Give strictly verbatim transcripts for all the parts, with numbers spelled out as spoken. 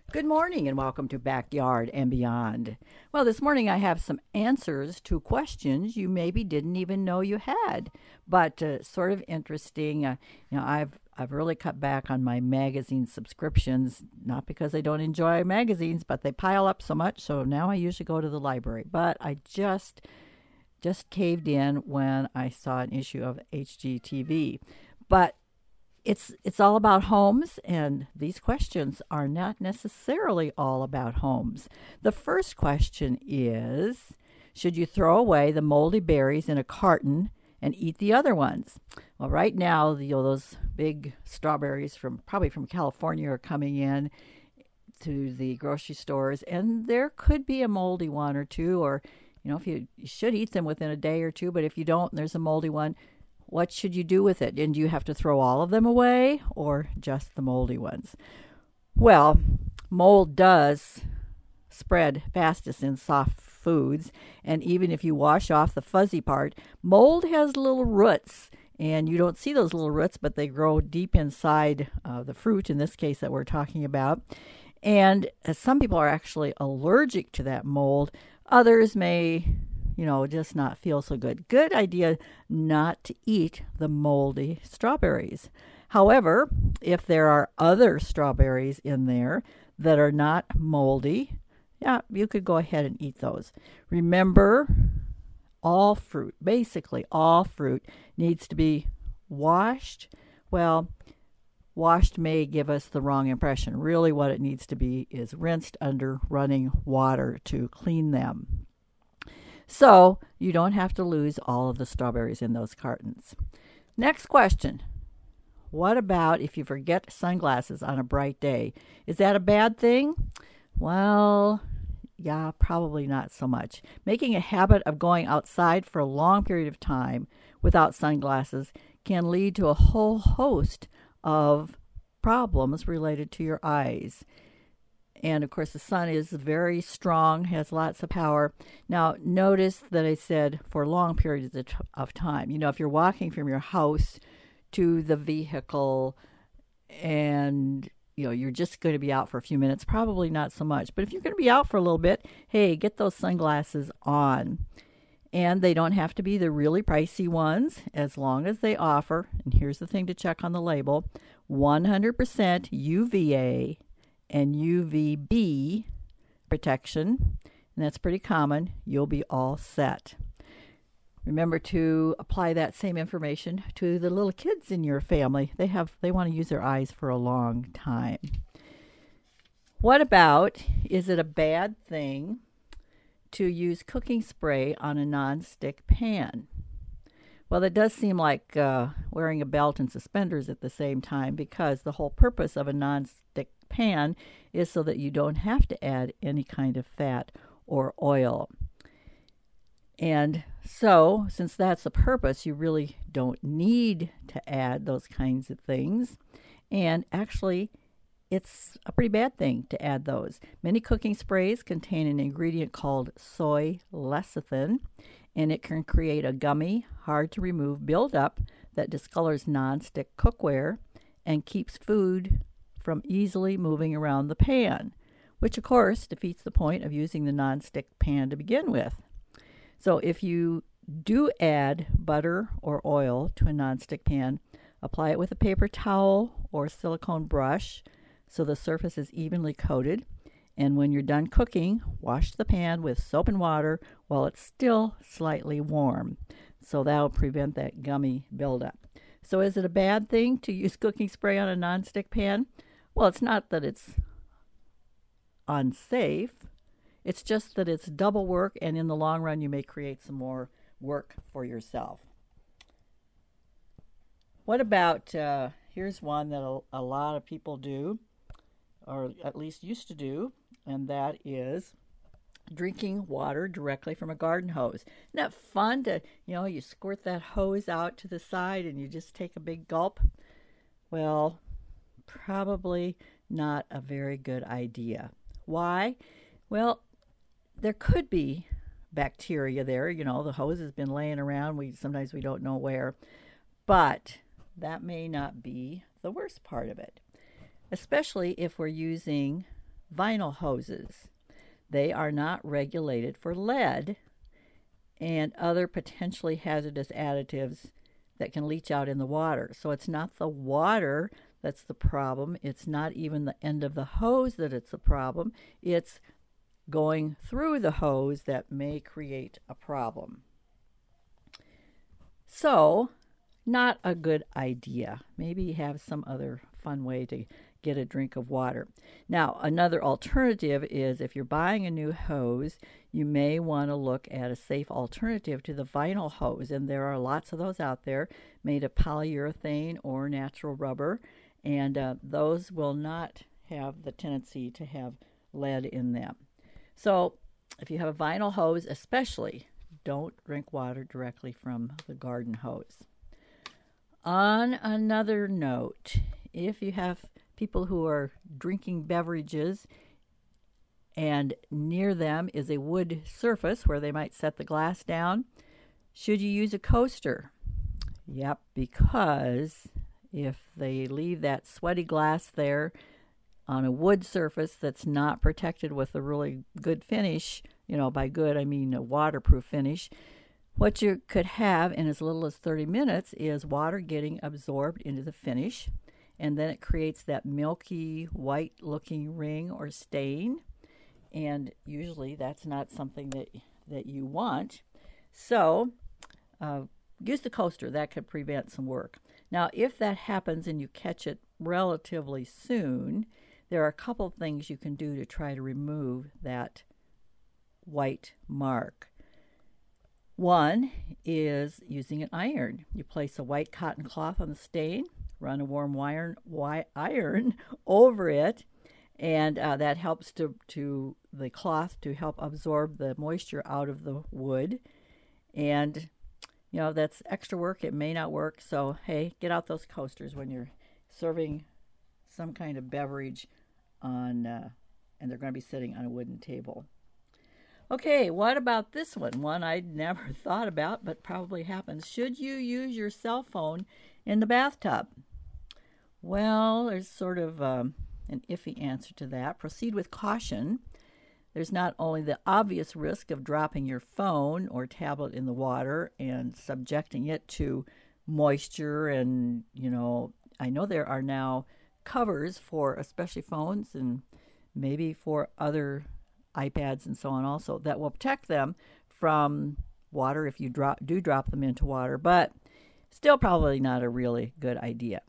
Good morning and welcome to Backyard and Beyond. Well, this morning I have some answers to questions you maybe didn't even know you had, but uh, sort of interesting. Uh, you know, I've I've really cut back on my magazine subscriptions, not because I don't enjoy magazines, but they pile up so much. So now I usually go to the library. But I just just caved in when I saw an issue of H G T V. But it's it's all about homes, and these questions are not necessarily all about homes. The first question is, should you throw away the moldy berries in a carton and eat the other ones? Well, right now, you know, those big strawberries from probably from California are coming in to the grocery stores, and there could be a moldy one or two, or you know, if you, you should eat them within a day or two, but if you don't and there's a moldy one, what should you do with it? And do you have to throw all of them away or just the moldy ones? Well, mold does spread fastest in soft foods. And even if you wash off the fuzzy part, mold has little roots. And you don't see those little roots, but they grow deep inside uh, the fruit, in this case that we're talking about. And uh, some people are actually allergic to that mold. Others may, you know, just not feel so good. Good idea not to eat the moldy strawberries. However, if there are other strawberries in there that are not moldy, yeah, you could go ahead and eat those. Remember, all fruit, basically all fruit, needs to be washed. Well, washed may give us the wrong impression. Really, what it needs to be is rinsed under running water to clean them. So you don't have to lose all of the strawberries in those cartons. Next question. What about if you forget sunglasses on a bright day? Is that a bad thing? Well, yeah, probably not so much. Making a habit of going outside for a long period of time without sunglasses can lead to a whole host of problems related to your eyes. And of course, the sun is very strong, has lots of power. Now, notice that I said for long periods of, t- of time. You know, if you're walking from your house to the vehicle and, you know, you're just going to be out for a few minutes, probably not so much. But if you're going to be out for a little bit, hey, get those sunglasses on. And they don't have to be the really pricey ones, as long as they offer, and here's the thing to check on the label, one hundred percent U V A and U V B protection, and that's pretty common. You'll be all set. Remember to apply that same information to the little kids in your family. They have they want to use their eyes for a long time. What about, is it a bad thing to use cooking spray on a nonstick pan? Well, that does seem like uh, wearing a belt and suspenders at the same time, because the whole purpose of a nonstick pan is so that you don't have to add any kind of fat or oil. And so, since that's the purpose, you really don't need to add those kinds of things. And actually, it's a pretty bad thing to add those. Many cooking sprays contain an ingredient called soy lecithin, and it can create a gummy, hard to remove buildup that discolors nonstick cookware and keeps food from easily moving around the pan, which of course defeats the point of using the nonstick pan to begin with. So if you do add butter or oil to a nonstick pan, apply it with a paper towel or silicone brush so the surface is evenly coated. And when you're done cooking, wash the pan with soap and water while it's still slightly warm. So that'll prevent that gummy buildup. So is it a bad thing to use cooking spray on a nonstick pan? Well, it's not that it's unsafe. It's just that it's double work, and in the long run, you may create some more work for yourself. What about, uh, here's one that a, a lot of people do, or at least used to do, and that is drinking water directly from a garden hose. Isn't that fun to, you know, you squirt that hose out to the side and you just take a big gulp? Well, probably not a very good idea. Why? Well, there could be bacteria there. You know, the hose has been laying around. We sometimes we don't know where. But that may not be the worst part of it, especially if we're using vinyl hoses. They are not regulated for lead and other potentially hazardous additives that can leach out in the water. So it's not the water that's the problem. It's not even the end of the hose that it's the problem. It's going through the hose that may create a problem. So, not a good idea. Maybe have some other fun way to get a drink of water. Now, another alternative is if you're buying a new hose, you may want to look at a safe alternative to the vinyl hose. And there are lots of those out there made of polyurethane or natural rubber. And uh, those will not have the tendency to have lead in them. So if you have a vinyl hose, especially, don't drink water directly from the garden hose. On another note, if you have people who are drinking beverages and near them is a wood surface where they might set the glass down, should you use a coaster? Yep, because if they leave that sweaty glass there on a wood surface that's not protected with a really good finish, you know, by good I mean a waterproof finish, what you could have in as little as thirty minutes is water getting absorbed into the finish, and then it creates that milky white looking ring or stain, and usually that's not something that that you want. So uh, use the coaster. That could prevent some work. Now, if that happens and you catch it relatively soon, there are a couple of things you can do to try to remove that white mark. One is using an iron. You place a white cotton cloth on the stain, run a warm iron, iron over it, and uh, that helps to, to the cloth to help absorb the moisture out of the wood. And, you know, that's extra work. It may not work. So, hey, get out those coasters when you're serving some kind of beverage on, uh, and they're going to be sitting on a wooden table. Okay, what about this one? One I'd never thought about, but probably happens. Should you use your cell phone in the bathtub? Well, there's sort of um, an iffy answer to that. Proceed with caution. There's not only the obvious risk of dropping your phone or tablet in the water and subjecting it to moisture, and, you know, I know there are now covers for especially phones and maybe for other iPads and so on also that will protect them from water if you drop do drop them into water, but still probably not a really good idea.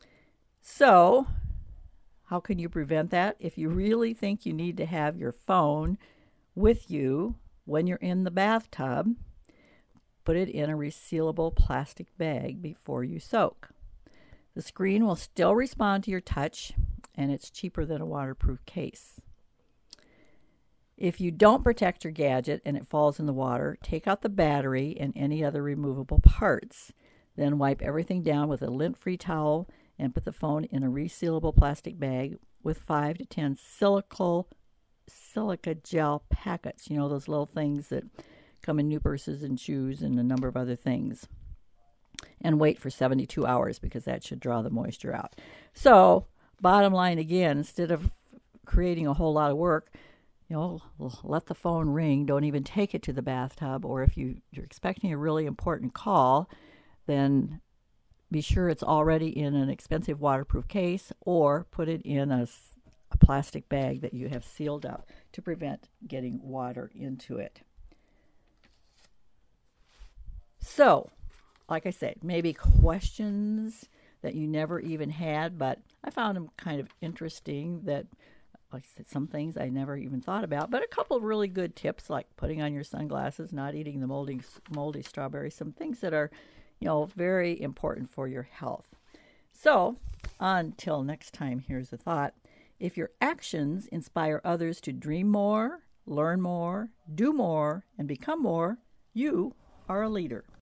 So how can you prevent that? If you really think you need to have your phone with you when you're in the bathtub, put it in a resealable plastic bag before you soak. The screen will still respond to your touch, and it's cheaper than a waterproof case. If you don't protect your gadget and it falls in the water, take out the battery and any other removable parts. Then wipe everything down with a lint-free towel and put the phone in a resealable plastic bag with five to ten silica, silica gel packets. You know, those little things that come in new purses and shoes and a number of other things. And wait for seventy-two hours because that should draw the moisture out. So, bottom line again, instead of creating a whole lot of work, you know, let the phone ring. Don't even take it to the bathtub. Or if you, you're expecting a really important call, then be sure it's already in an expensive waterproof case, or put it in a, a plastic bag that you have sealed up to prevent getting water into it. So, like I said, maybe questions that you never even had, but I found them kind of interesting that, like I said, some things I never even thought about, but a couple of really good tips like putting on your sunglasses, not eating the moldy, moldy strawberries, some things that are, you know, very important for your health. So, until next time, here's a thought. If your actions inspire others to dream more, learn more, do more, and become more, you are a leader.